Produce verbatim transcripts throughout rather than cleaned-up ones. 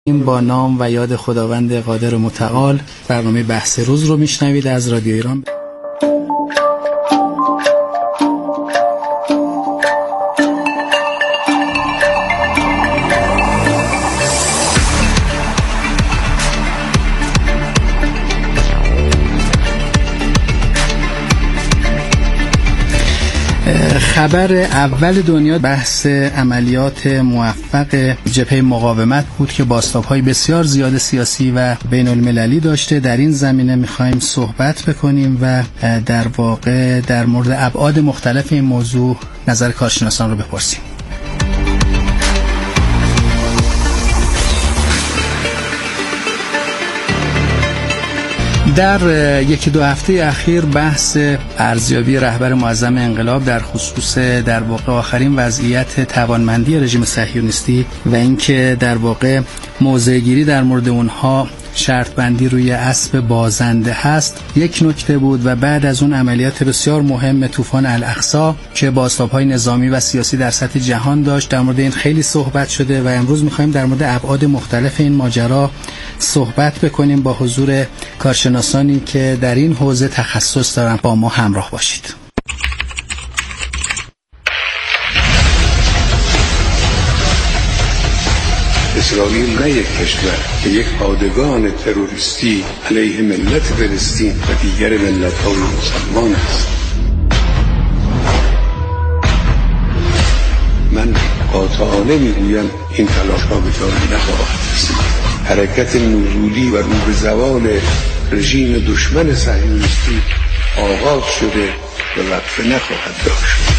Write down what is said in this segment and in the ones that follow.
این با نام و یاد خداوند قادر و متعال برنامه بحث روز رو میشنوید از رادیو ایران. خبر اول دنیا بحث عملیات موفق جبهه مقاومت بود که بازتاب‌های بسیار زیاد سیاسی و بین المللی داشته. در این زمینه می‌خوایم صحبت بکنیم و در واقع در مورد ابعاد مختلف این موضوع نظر کارشناسان رو بپرسیم. در یکی دو هفته اخیر بحث ارزیابی رهبر معظم انقلاب در خصوص در واقع آخرین وضعیت توانمندی رژیم صهیونیستی و اینکه در واقع موضع‌گیری در مورد اونها شرط بندی روی اسب بازنده هست یک نکته بود و بعد از اون عملیات بسیار مهم طوفان الاقصی که بازتاب‌های نظامی و سیاسی در سطح جهان داشت، در مورد این خیلی صحبت شده و امروز می‌خوایم در مورد ابعاد مختلف این ماجرا صحبت بکنیم با حضور کارشناسانی که در این حوزه تخصص دارن. با ما همراه باشید. اسرائیل نه یک کشور که یک پادگان تروریستی علیه ملت فلسطین و دیگر ملت‌های مسلمان است. من قاطعانه میگویم این تلاش‌ها به جایی نخواهد رسید. حرکت نزولی و رو به زوال رژیم دشمن صهیونیستی آغاز شده و وقفه نخواهد داشت.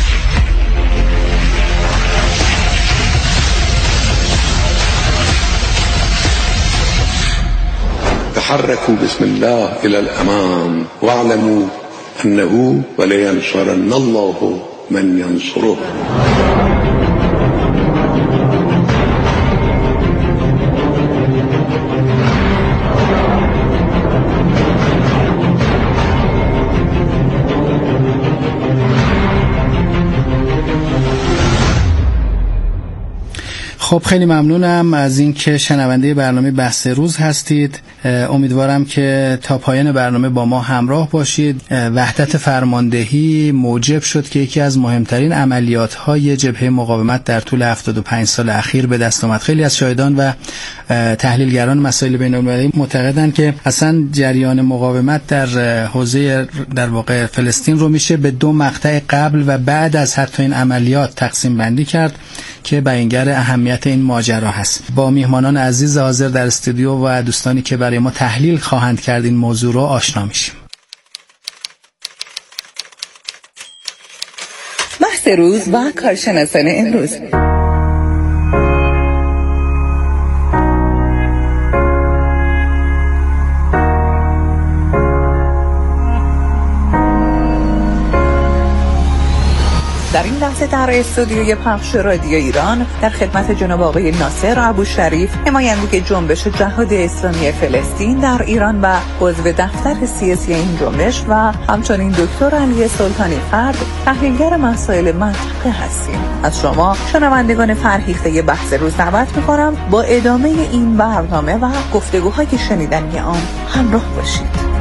تحركوا بسم الله إلى الأمام واعلموا أنه ولينصرن الله من ينصره. خب خیلی ممنونم از اینکه شنونده برنامه بحث روز هستید. امیدوارم که تا پایان برنامه با ما همراه باشید. وحدت فرماندهی موجب شد که یکی از مهمترین عملیات‌های جبهه مقاومت در طول هفتاد و پنج سال اخیر به دست آمد. خیلی از شاهدان و تحلیلگران مسائل بین‌المللی معتقدند که اصلا جریان مقاومت در حوزه در واقع فلسطین رو میشه به دو مقطع قبل و بعد از حتی این عملیات تقسیم بندی کرد که بیانگر اهمیت این ماجرا هست. با میهمانان عزیز حاضر در استودیو و دوستانی که برای ما تحلیل خواهند کرد این موضوع رو آشنا میشیم. بحث روز و کارشناسان امروز. در این لحظه در استودیوی پخش رادیو ایران در خدمت جناب آقای ناصر ابوشریف، نماینده جنبش جهاد اسلامی فلسطین در ایران و عضو دفتر سیاسی این جنبش و همچنین دکتر علی سلطانی فرد، تحلیلگر مسائل منطقه هستیم. از شما شنوندگان فرهیخته بحث روز دعوت می‌کنم با ادامه این برنامه و گفتگوهای شنیدنی آن همراه باشید.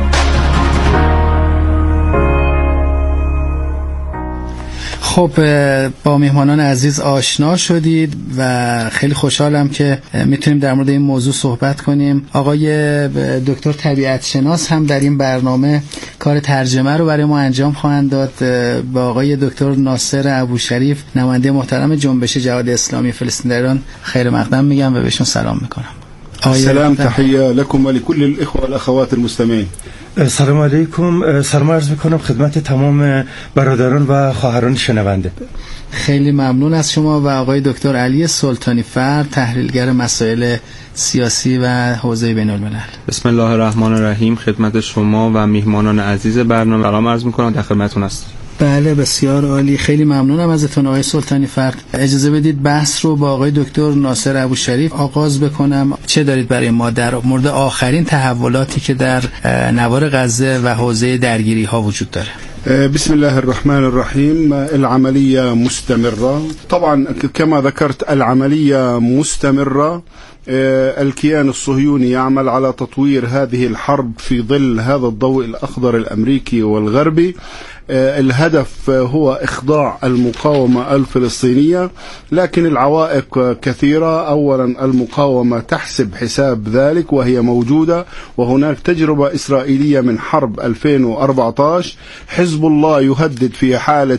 خب با میهمانان عزیز آشنا شدید و خیلی خوشحالم که میتونیم در مورد این موضوع صحبت کنیم. آقای دکتر طبیعت شناس هم در این برنامه کار ترجمه رو برای ما انجام خواهند داد. با آقای دکتر ناصر ابوشریف، نماینده محترم جنبش جهاد اسلامی فلسطین در ایران، خیر مقدم میگم و بهشون سلام میکنم. سلام، تحیه لكم ولكل الاخوه والاخوات المستمعين. سلام علیکم. سلام عرض میکنم خدمت تمام برادران و خواهران شنونده. خیلی ممنون از شما. و آقای دکتر علی سلطانی فرد، تحلیلگر مسائل سیاسی و حوزه بین الملل. بسم الله الرحمن الرحیم. خدمت شما و میهمانان عزیز برنامه سلام عرض میکنم، در خدمتتون هستم. بله بسیار عالی، خیلی ممنونم ازتون آقای سلطانی فرد. اجازه بدید بحث رو با آقای دکتر ناصر ابوشریف آغاز بکنم. چه دارید برای ما در مورد آخرین تحولاتی که در نوار غزه و حوزه درگیری ها وجود داره؟ بسم الله الرحمن الرحيم. العملية مستمرة طبعا كما ذكرت، العملية مستمرة الكيان الصهيوني يعمل على تطوير هذه الحرب في ظل هذا الضوء الأخضر الأمريكي والغربي. الهدف هو إخضاع المقاومة الفلسطينية، لكن العوائق كثيرة. أولا المقاومة تحسب حساب ذلك وهي موجودة، وهناك تجربة إسرائيلية من حرب ألفين وأربعة عشر. حزب الله يهدد في حالة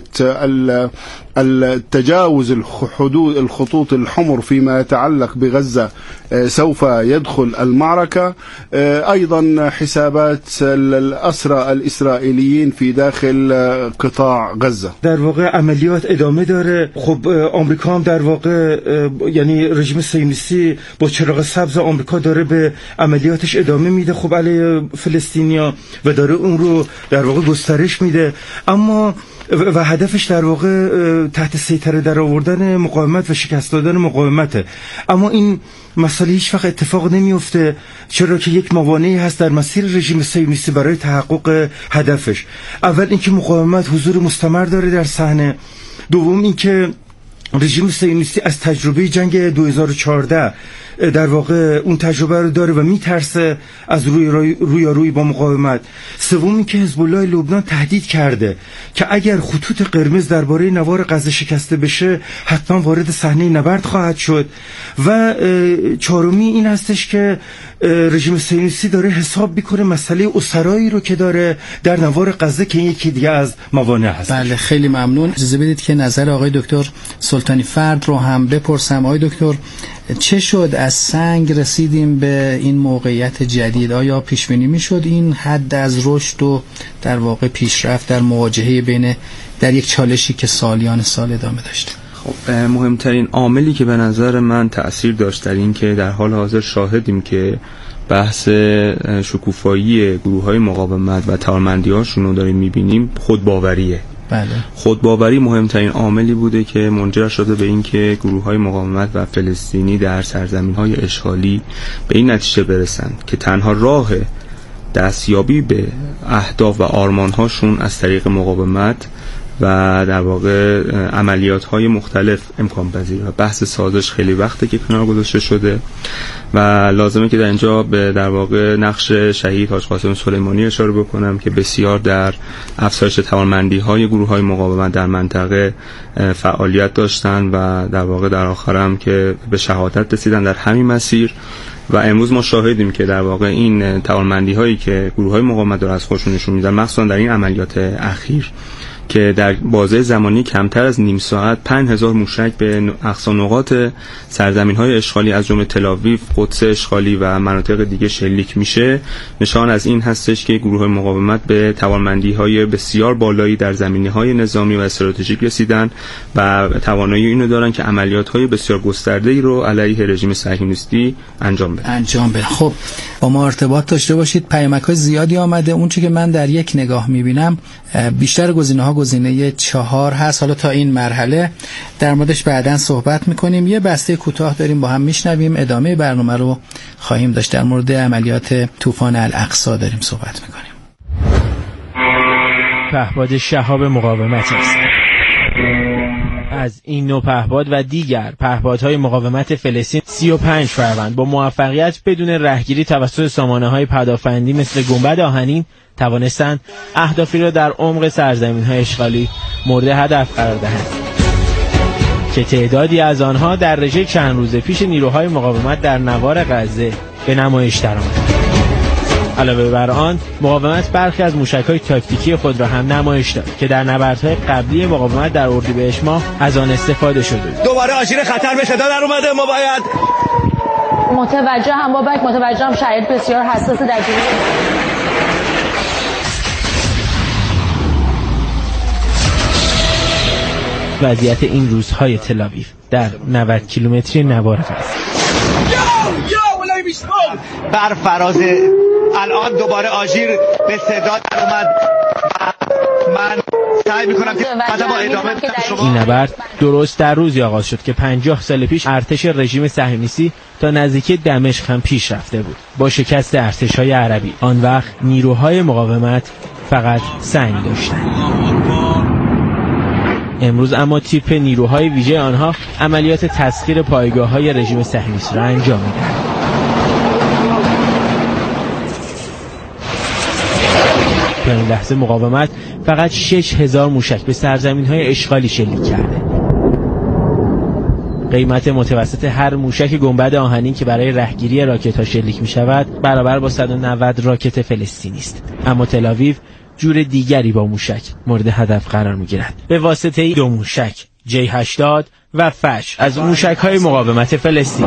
التجاوز الحدود الخطوط الحمر فيما يتعلق بغزة سوف يدخل المعركة. أيضا حسابات الأسرى الإسرائيليين في داخل قطاع غزة. در واقع عملیات ادامه داره. خب آمریکا هم در واقع یعنی رژیم صهیونیستی با چراغ سبز آمریکا داره به عملیاتش ادامه میده خب علیه فلسطینیا و داره اون رو در واقع گسترش میده، اما و هدفش در واقع تحت سیطره در آوردن مقاومت و شکست دادن مقاومته. اما این مسئله هیچ وقت اتفاق نمیفته، چرا که یک موانعی هست در مسیر رژیم صهیونیستی برای تحقق هدفش. اول اینکه مقاومت حضور مستمر داره در صحنه، دوم اینکه رژیم صهیونیستی از تجربه جنگ دو هزار و چهارده در واقع اون تجربه رو داره و میترسه از روی روی روی, روی با مقاومت. سوم اینکه حزب الله لبنان تهدید کرده که اگر خطوط قرمز درباره نوار غزه شکسته بشه حتما وارد صحنه نبرد خواهد شد. و چهارمی این هستش که رژیم صهیونیستی داره حساب میکنه مسئله اسرایی رو که داره در نوار غزه که یکی دیگه از موانع هست. بله خیلی ممنون. اجازه بدید که نظر آقای دکتر سلطانی فرد رو هم بپرسم. آقای دکتر، چه شد از سنگ رسیدیم به این موقعیت جدید؟ آیا پیش بینی میشد این حد از رشد و در واقع پیشرفت در مواجهه بین در یک چالشی که سالیان سال ادامه داشته؟ خب مهمترین عاملی که به نظر من تأثیر داشت در این که در حال حاضر شاهدیم که بحث شکوفایی گروه‌های مقاومت و توانمندی‌هاشون رو داریم می‌بینیم، خودباوریه. بله. خودباوری مهمترین عاملی بوده که منجر شده به این که گروه‌های مقاومت و فلسطینی در سرزمین‌های اشغالی به این نتیجه برسند که تنها راه دستیابی به اهداف و آرمان‌هاشون از طریق مقاومت و در واقع عملیات‌های مختلف امکان پذیره. بحث سازش خیلی وقته که کنار گذاشته شده و لازمه که در اینجا به در واقع نقش شهید حاج قاسم سلیمانی اشاره بکنم که بسیار در افزایش توانمندی‌های گروه‌های مقاومت در منطقه فعالیت داشتن و در واقع در آخرم که به شهادت رسیدن در همین مسیر. و امروز ما شاهدیم که در واقع این توانمندی‌هایی که گروه‌های مقاومت داره از خودشون نشون میدن، مخصوصا در این عملیات اخیر که در بازه زمانی کمتر از نیم ساعت پنج هزار موشک به اقصا نقاط سرزمین‌های اشغالی از جمله تل‌آویو، قدس اشغالی و مناطق دیگه شلیک میشه، نشان از این هستش که گروه مقاومت به توانمندی‌های بسیار بالایی در زمینه‌های نظامی و استراتژیک رسیدن و توانایی اینو دارن که عملیات‌های بسیار گسترده‌ای رو علیه رژیم صهیونیستی انجام بدن. انجام بدن. خب با ما ارتباط داشته باشید. پیامک‌های زیادی آمده. اون چیزی که من در یک نگاه می‌بینم بیشتر گزینه‌ها گزینه چهار هست. حالا تا این مرحله در موردش بعداً صحبت میکنیم. یه بسته کوتاه داریم با هم میشنویم، ادامه برنامه رو خواهیم داشت. در مورد عملیات طوفان الاقصی داریم صحبت میکنیم. پهپاد شهاب مقاومت است. از این نوع پهپاد و دیگر پهپادهای مقاومت فلسطین سی و پنج فروند با موفقیت بدون رهگیری توسط سامانه‌های پدافندی مثل گنبد آهنین توانستند اهدافی را در عمق سرزمین‌های اشغالی مورد هدف قرار دهند که تعدادی از آنها در رژه چند روز پیش نیروهای مقاومت در نوار غزه به نمایش درآمد. علاوه بر آن، مقاومت برخی از موشک‌های تاکتیکی خود را هم نمایش داد که در نبردهای قبلی مقاومت در اردیبهشت ماه از آن استفاده شده. دوباره آژیر خطر به صدا در اومده. ما باید متوجه هم بابک متوجه هم شاید بسیار حساس در وضعیت این روزهای تل‌آویو در نود کیلومتری نوار غزه. بر فراز الان دوباره آژیر به صدا در اومد و من سعی میکنم که بعد با ادامه شما. این نبرد درست در روزی آغاز شد که پنجاه سال پیش ارتش رژیم صهیونیستی تا نزدیکی دمشق هم پیش رفته بود با شکست ارتش‌های عربی. آن وقت نیروهای مقاومت فقط سنگ داشتند. امروز اما تیپ نیروهای ویژه آنها عملیات تسخیر پایگاه‌های رژیم صهیونیست را انجام می‌دهند. در این لحظه مقاومت فقط شش هزار موشک به سرزمین‌های اشغالی شلیک کرده. قیمت متوسط هر موشک گنبد آهنین که برای رهگیری راکت‌ها شلیک می‌شود برابر با صد و نود راکت فلسطینی است. اما تل‌آویو جور دیگری با موشک مورد هدف قرار می‌گیرد. به واسطه دو موشک جی هشتاد و فش از موشک‌های مقاومت فلسطین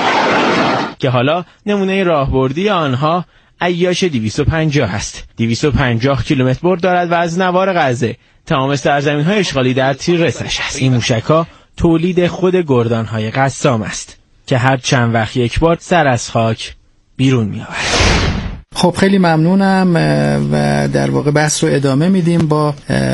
که حالا نمونه راهبردی آنها عیاش دویست و پنجاه است. دویست و پنجاه کیلومتر برد دارد و از نوار غزه تمام سرزمین‌های اشغالی در تیر رسش است. این موشک‌ها تولید خود گردان‌های قسام است که هر چند وقت یک بار سر از خاک بیرون می‌آورد. خب خیلی ممنونم و در واقع بحث رو ادامه میدیم با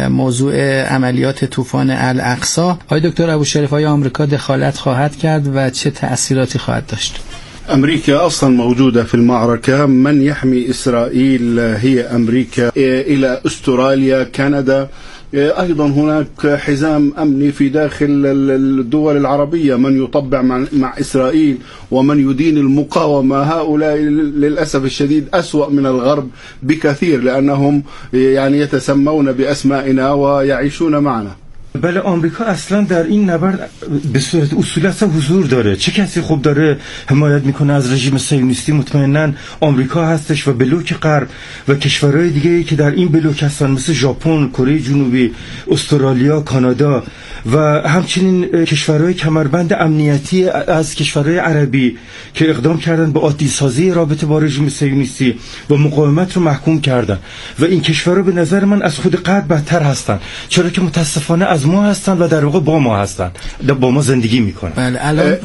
موضوع عملیات طوفان الاقصی. آقای دکتر ابوشریف، آیا آمریکا دخالت خواهد کرد و چه تأثیراتی خواهد داشت؟ أمريكا أصلا موجودة في المعركة. من يحمي إسرائيل هي أمريكا. إلى أستراليا، كندا، أيضا هناك حزام أمني في داخل الدول العربية. من يطبع مع إسرائيل ومن يدين المقاومة هؤلاء للأسف الشديد أسوأ من الغرب بكثير، لأنهم يعني يتسمون بأسمائنا ويعيشون معنا. بله، آمریکا اصلا در این نبرد به صورت اصولی اصلا حضور داره. چه کسی خوب داره حمایت میکنه از رژیم صهیونیستی؟ مطمئناً آمریکا هستش و بلوک غرب و کشورهای دیگه‌ای که در این بلوک هستن مثل ژاپن، کره جنوبی، استرالیا، کانادا و همچنین کشورهای کمربند امنیتی از کشورهای عربی که اقدام کردن به عادی‌سازی رابطه با رژیم صهیونیستی و مقاومت رو محکوم کردن و این کشورها به نظر من از خود غرب بدتر هستن، چرا که متاسفانه از ما هستن و در واقع با ما هستن، با ما زندگی میکنن.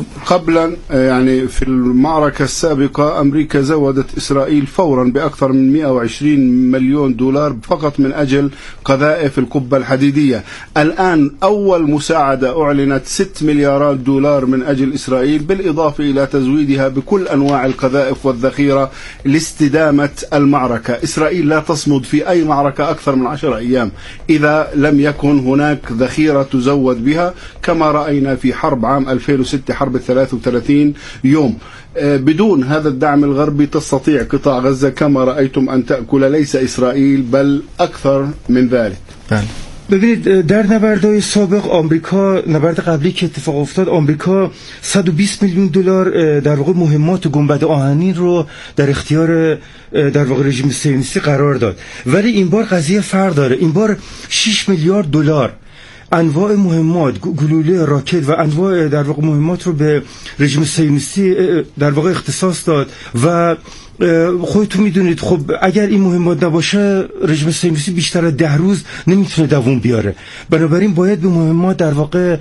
قبلا يعني في المعركة السابقة أمريكا زودت إسرائيل فورا بأكثر من مئة وعشرين مليون دولار فقط من أجل قذائف القبة الحديدية. الآن أول مساعدة أعلنت ست مليارات دولار من أجل إسرائيل، بالإضافة إلى تزويدها بكل أنواع القذائف والذخيرة لاستدامة المعركة. إسرائيل لا تصمد في أي معركة أكثر من عشر أيام إذا لم يكن هناك ذخيرة تزود بها، كما رأينا في حرب عام ألفين وستة، حرب الثلاث وثلاثين يوم. بدون هذا الدعم الغربي تستطيع قطاع غزة كما رأيتم أن تأكل ليس إسرائيل بل أكثر من ذلك. ببینید، در نبردهای سابق آمریکا، نبرد قبلی که اتفاق افتاد، آمریکا صد و بیست میلیون دلار در واقع مهمات گنبد آهنین رو در اختیار در واقع رژیم صهیونیستی قرار داد. ولی این بار قضیه فرق داره. این بار شش میلیارد دلار انواع مهمات، گلوله، راکت و انواع در واقع مهمات رو به رژیم صهیونیستی در واقع اختصاص داد و خودتون میدونید خب اگر این مهمات نباشه رژیم صهیونیستی بیشتر از ده روز نمیتونه دوام بیاره. بنابراین باید به مهمات در واقع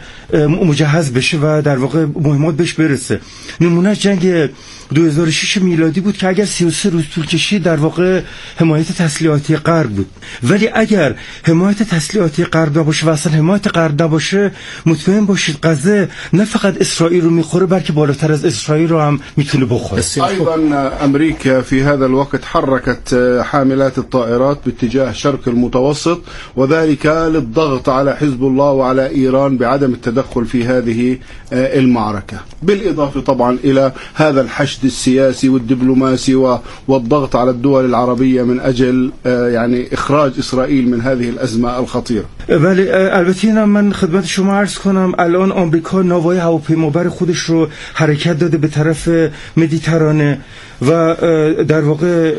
مجهز بشه و در واقع مهمات بهش برسه. نمونه جنگ دو هزار و شش میلادی بود که اگر سی و سه روز طول کشید در واقع حمایت تسلیحاتی غرب بود. ولی اگر حمایت تسلیحاتی غرب نباشه و اصلا حمایت غرب نباشه، مطمئن باشید غزه نه فقط اسرائیل رو میخوره بلکه بالاتر از اسرائیل رو هم میتونه بخوره. ايضا امريكا في هذا الوقت حركت حاملات الطائرات باتجاه شرق المتوسط، وذلك للضغط على حزب الله وعلى إيران بعدم التدخل في هذه المعركة، بالإضافة طبعا إلى هذا الحشد السياسي والدبلوماسي والضغط على الدول العربية من أجل يعني إخراج إسرائيل من هذه الأزمة الخطيرة. ولی البته من خدمت شما عرض کنم الان آمریکا ناوای هواپیمابر خودش رو حرکت داده به طرف مدیترانه و در واقع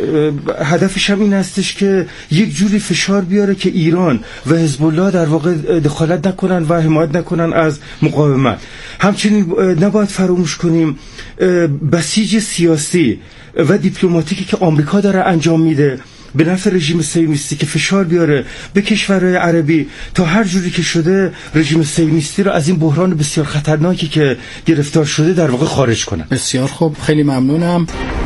هدفش هم این هستش که یک جوری فشار بیاره که ایران و حزب الله در واقع دخالت نکنن و حمایت نکنن از مقاومت. همچنین نباید فراموش کنیم بسیج سیاسی و دیپلماتیکی که آمریکا داره انجام میده به نفع رژیم صهیونیستی که فشار بیاره به کشورهای عربی تا هر جوری که شده رژیم صهیونیستی رو از این بحران بسیار خطرناکی که گرفتار شده در واقع خارج کنن. بسیار خوب، خیلی ممنونم.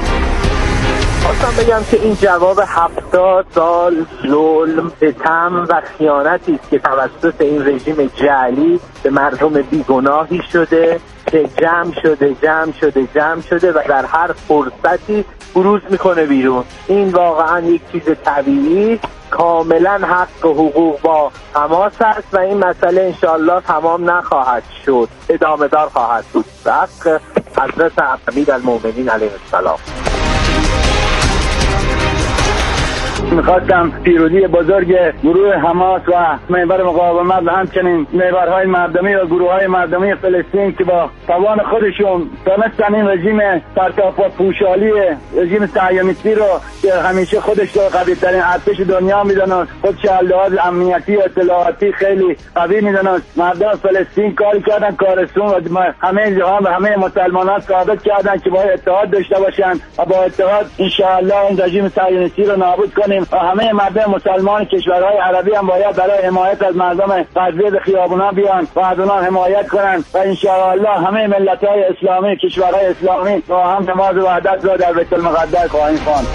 خواستم بگم که این جواب هفتاد سال ظلم، ستم و خیانتی است که توسط این رژیم جعلی به مردم بیگناهی شده که جمع شده جمع شده جمع شده و در هر فرصتی بروز میکنه بیرون. این واقعا یک چیز طبیعی، کاملا حق و حقوق با حماس هست و این مسئله انشاءالله تمام نخواهد شد، ادامه دار خواهد بود به حق حضرت امیرالمومنین علیه السلام. میخواستم پیروزی بزرگ گروه حماس و محور مقاومت و همچنین محورهای مردمی و گروههای مردمی فلسطین که با توان خودشون تونستن این رژیم پرتاپا پوشالی رژیم صهیونیستی رو که همیشه خودش رو قوی ترین ارتش دنیا میدونن، خودش لحاظ امنیتی و اطلاعاتی خیلی قوی میدونن، مردم فلسطین کاری کردن کارستون و همه جهان و همه مسلمانان ثابت کردن که باید اتحاد داشته باشن و با اتحاد انشاءالله این رژیم صهیونیستی رو نابود کنیم و همه مردم مسلمان کشورهای عربی هم باید برای حمایت از مردم غزه به خیابونا بیان و از اونها حمایت کنن و انشاءالله همه ملت‌های اسلامی کشورهای اسلامی با هم نماز وحدت را در بیت المقدس خواهیم خواند.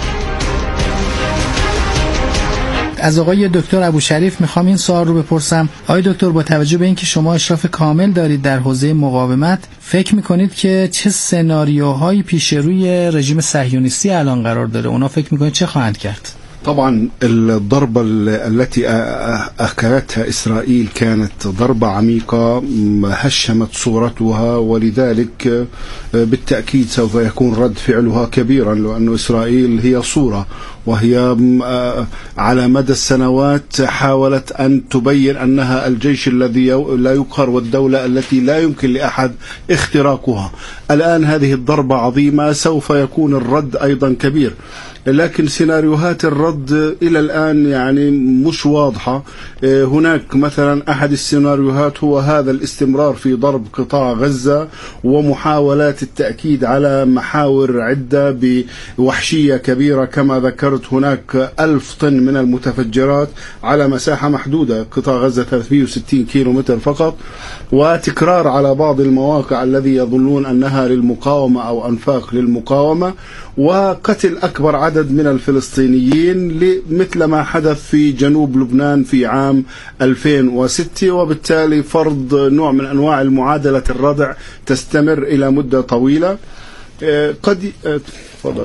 از آقای دکتر ابوشریف میخوام این سوال رو بپرسم. آقای دکتر، با توجه به اینکه شما اشراف کامل دارید در حوزه مقاومت، فکر میکنید که چه سناریوهایی پیش روی رژیم صهیونیستی الان قرار داره؟ اونا فکر میکنید چه خواهند کرد؟ طبعا الضربة التي أكلتها إسرائيل كانت ضربة عميقة هشمت صورتها، ولذلك بالتأكيد سوف يكون رد فعلها كبيرا، لأن إسرائيل هي صورة، وهي على مدى السنوات حاولت أن تبين أنها الجيش الذي لا يقهر والدولة التي لا يمكن لأحد اختراقها. الآن هذه الضربة عظيمة، سوف يكون الرد أيضا كبير، لكن سيناريوهات الرد إلى الآن يعني مش واضحة. هناك مثلا أحد السيناريوهات هو هذا الاستمرار في ضرب قطاع غزة ومحاولات التأكيد على محاور عدة بوحشية كبيرة. كما ذكرت هناك ألف طن من المتفجرات على مساحة محدودة، قطاع غزة ثلاثمئة وستين كيلو متر فقط، وتكرار على بعض المواقع الذي يظنون أنها للمقاومة أو أنفاق للمقاومة، وقتل أكبر عدد من الفلسطينيين مثل ما حدث في جنوب لبنان في عام ألفين وستة، وبالتالي فرض نوع من أنواع المعادلة الردع تستمر إلى مدة طويلة. قد تفضل.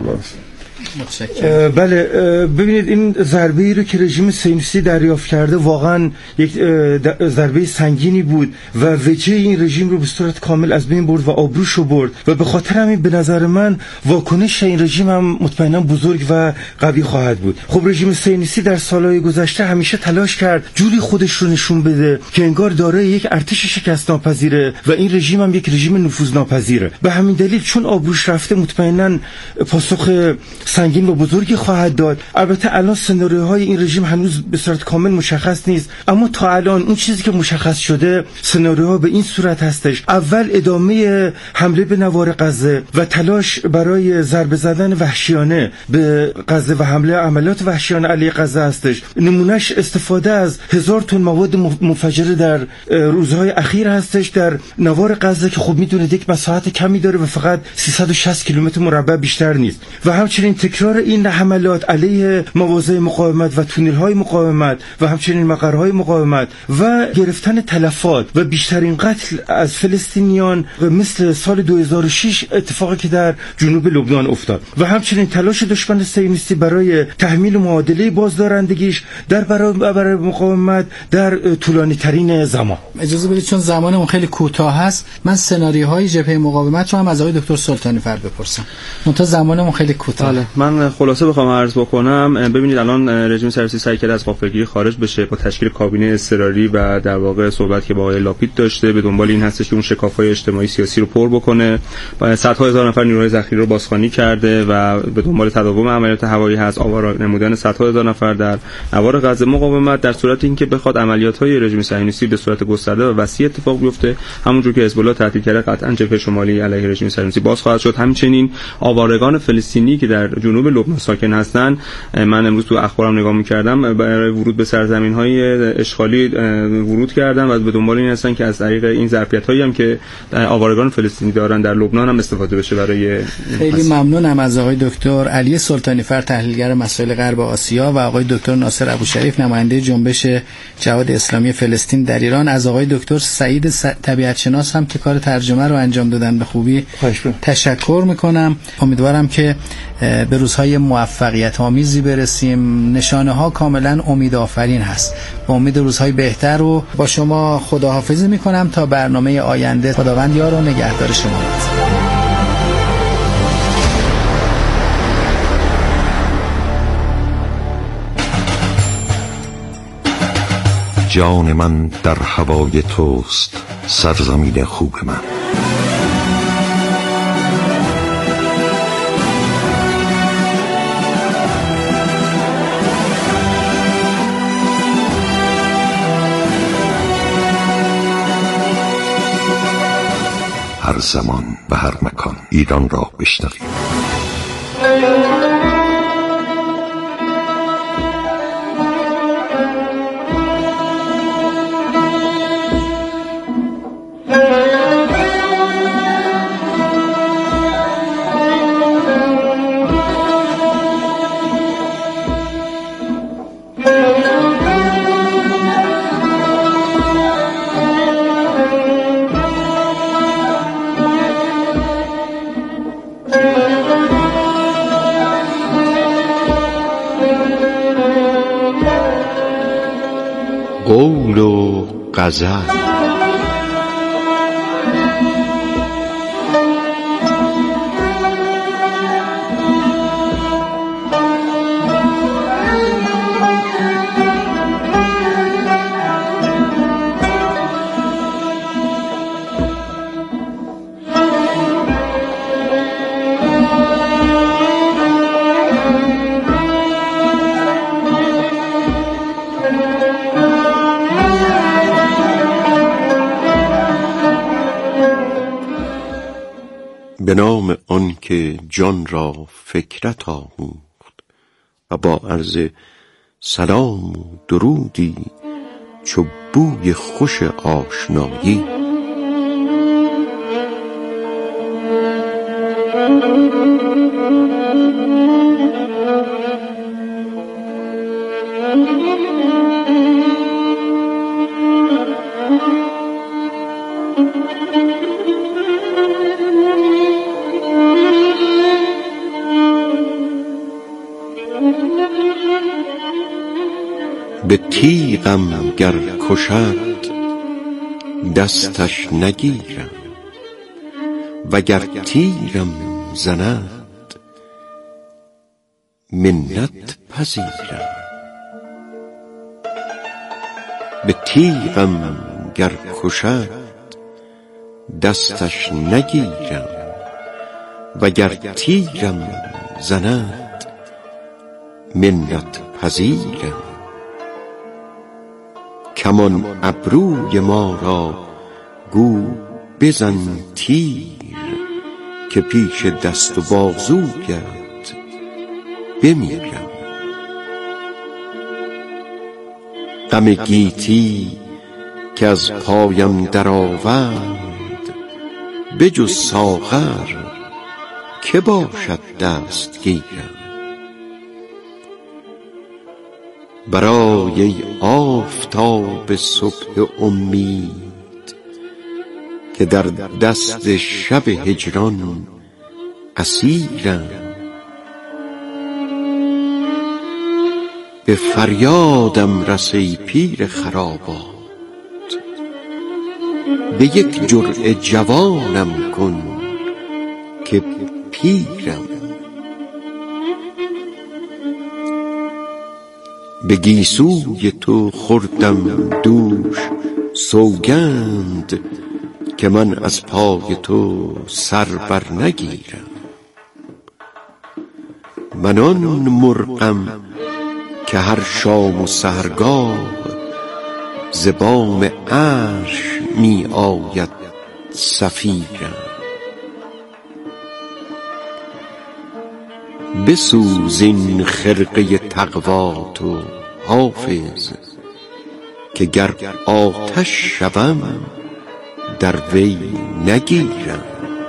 بله، ببینید این ضربه‌ای رو که رژیم صهیونیستی دریافت کرده واقعا یک ضربه سنگینی بود و وجه این رژیم رو به صورت کامل از بین برد و آبروش رو برد و به خاطر همین به نظر من واکنش این رژیم هم مطمئنا بزرگ و قوی خواهد بود. خب رژیم صهیونیستی در سالهای گذشته همیشه تلاش کرد جوری خودش رو نشون بده که انگار دارای یک ارتش شکست ناپذیره و این رژیم هم یک رژیم نفوذناپذیره. به همین دلیل چون آبروش رفته مطمئنا پاسخ سنگین و بزرگی خواهد داد. البته الان سناریوهای این رژیم هنوز به صورت کامل مشخص نیست، اما تا الان اون چیزی که مشخص شده سناریوها به این صورت هستش: اول ادامه حمله به نوار غزه و تلاش برای ضربه زدن وحشیانه به غزه و حمله عملیات وحشیانه علیه غزه هستش. نمونهش استفاده از هزار تن مواد منفجره در روزهای اخیر هستش در نوار غزه که خب میدونید یک مساحت کمی داره و فقط سیصد و شصت کیلومتر مربع بیشتر نیست، و همچنین تکرار این حملات علیه مواضع مقاومت و تونل‌های مقاومت و همچنین مقرهای مقاومت و گرفتن تلفات و بیشترین قتل از فلسطینیان مثل سال دو هزار و شش اتفاقی که در جنوب لبنان افتاد، و همچنین تلاش دشمن صهیونیستی برای تحمیل معادله بازدارندگیش در برابر مقاومت در طولانی ترین زمان. اجازه بدید چون زمانمون خیلی کوتاه هست من سناریوهای جبهه مقاومت رو هم از آقای دکتر سلطانی فر بپرسم، منتها زمانمون خیلی کوتاه. من خلاصه بخوام عرض بکنم، ببینید الان رژیم صهیونیستی سعی کرده از غافلگیری خارج بشه با تشکیل کابینه اضطراری و در واقع صحبت که با آقای لاپید داشته به دنبال این هستش که اون شکاف‌های اجتماعی سیاسی رو پر بکنه. با صدها هزار نفر نیروهای ذخیره رو بازخوانی کرده و به دنبال تداوم عملیات هوایی هست، آوار نمودن صدها هزار نفر در نوار غزه. مقاومت در صورت اینکه بخواد عملیات‌های رژیم صهیونیستی به صورت گسترده و وسیع اتفاق بیفته، همونجور که حزب الله تعطیل کرده قطعاً جبهه شمالی علیه رژیم صهیونیستی باز خواهد شد. همچنین آوارگان فلسطینی که در جنوب لبنان ساکن هستن، من امروز تو اخبارم نگاه می‌کردم، برای ورود به سرزمین‌های اشغالی ورود کردن و به دنبال این هستن که از طریق این ظرفیت‌هایی هم که آوارگان فلسطینی دارن در لبنان هم استفاده بشه برای. خیلی ممنونم از آقای دکتر علی سلطانی فر، تحلیلگر مسائل غرب آسیا، و آقای دکتر ناصر ابوشریف، نماینده جنبش جهاد اسلامی فلسطین در ایران. از آقای دکتر سعید س... طبیعت شناس هم که کار ترجمه رو انجام دادن به خوبی تشکر میکنم. امیدوارم که به روزهای موفقیت آمیزی برسیم. نشانه ها کاملا امیدآفرین هست. با امید روزهای بهتر رو با شما خداحافظی میکنم تا برنامه آینده. خداوند یار و نگهدار شما باد. جان من در هوای توست، سرزمین خوب من. هر زمان و هر مکان ایران را بشنویم. قول و غزل. به نام آن که جان را فکرت آموخت و با عرض سلام و درودی چو بوی خوش آشنایی. به تیغم گر کشد دستش نگیرم، وگر تیرم زند منت پذیرم. به تیغم گر کشد دستش نگیرم، وگر تیرم زند منت پذیرم. کمان ابروی ما را گو بزن تیر، که پیش دست و بازویت بمیرم. غم گیتی که از پایم درآورد، بجز ساغر که باشد دستگیرم. برای آفتاب صبح امید که در دست شب هجران اسیرم. به فریادم رس ای پیر خرابات، به یک جرعه جوانم کن که پیرم. به گیسوی تو خوردم دوش سوگند، که من از پای تو سر بر نگیرم. من آن مرغم که هر شام و سحرگاه ز بام عرش می آید صفیرم. بسوز این خرقه تقوا تو حافظ، که گر آتش شوم در وی نگیرم.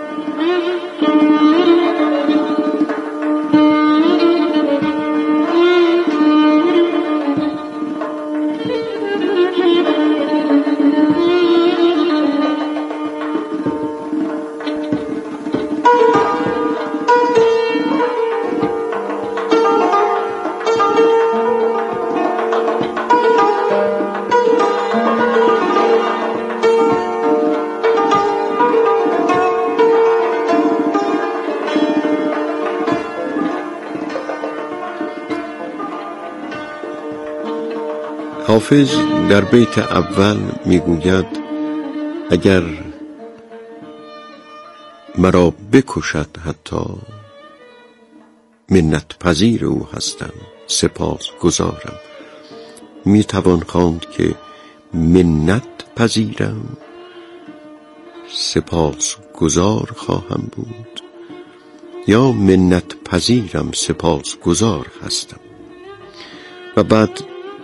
حافظ در بیت اول میگوید اگر مرا بکشد حتی منت پذیر او هستم، سپاس گزارم. میتوان خواند که منت پذیرم، سپاس گزار خواهم بود، یا منت پذیرم سپاس گزار هستم. و بعد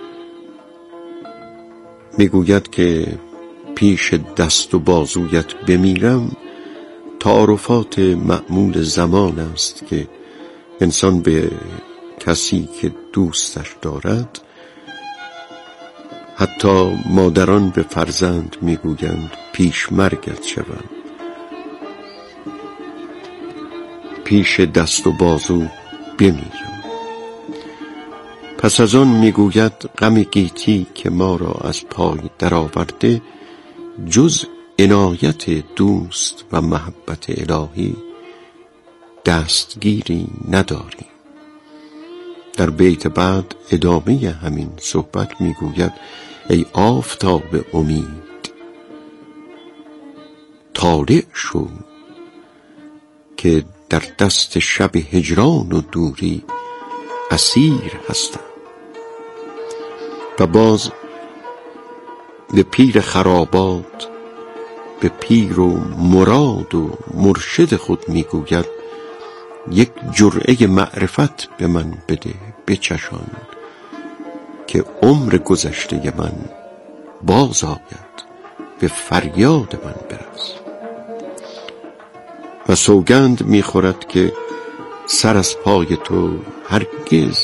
میگوید که پیش دست و بازویت بمیرم. تعارفات معمول زمان است که انسان به کسی که دوستش دارد، حتی مادران به فرزند میگویند پیش مرگت شوم، پیش دست و بازو بمیرم. پس از آن میگوید غم گیتی که ما را از پای درآورده، جز عنایت دوست و محبت الهی دستگیری نداریم. در بیت بعد ادامه همین صحبت میگوید ای آفتاب امید طالع شو، که در دست شب هجران و دوری اسیر هستم. و باز به پیر خرابات، به پیر و مراد و مرشد خود میگوید یک جرعه معرفت به من بده بچشان، که عمر گذشته من باز آید، به فریاد من برس. و سوگند میخورد که سر از پای تو هرگز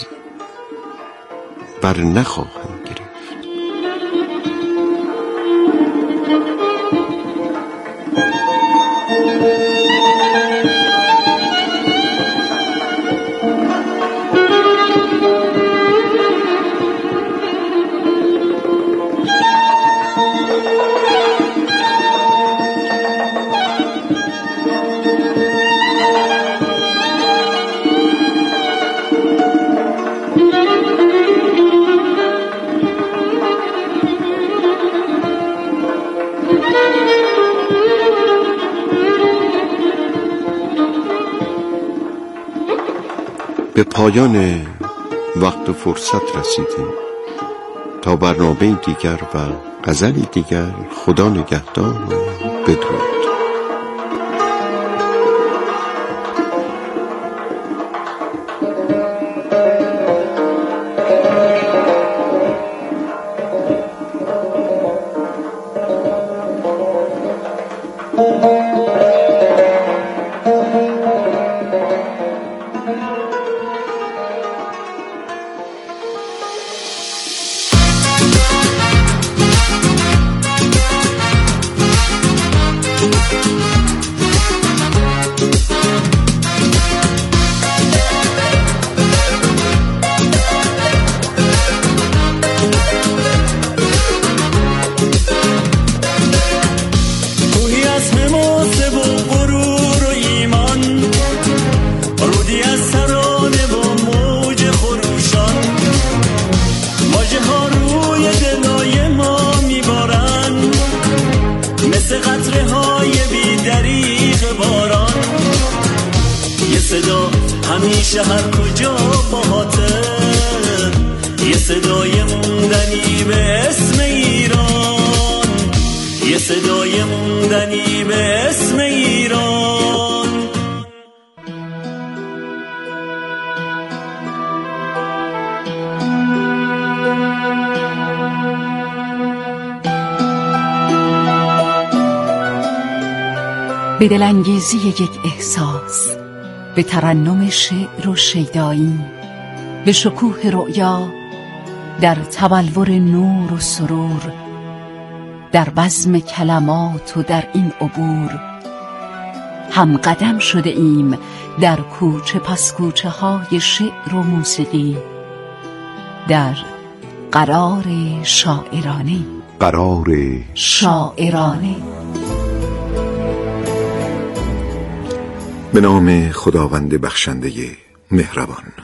بر نخواهم گرفت. به پایان وقت و فرصت رسیدیم. تا برنامه دیگر و غزلی دیگر، خدا نگهدار و بدرود. همیشه هر کجا باهاته، یه صدای موندنی به اسم ایران، یه صدای موندنی به اسم ایران. به دلانگیزی یک احساس، به ترنم شعر و شیدایی، به شکوه رؤیا، در تبلور نور و سرور، در بزم کلمات و در این عبور هم قدم شده ایم در کوچه پس کوچه های شعر و موسیقی، در قرار شاعرانه قرار شاعرانه. به نام خداوند بخشنده مهربان.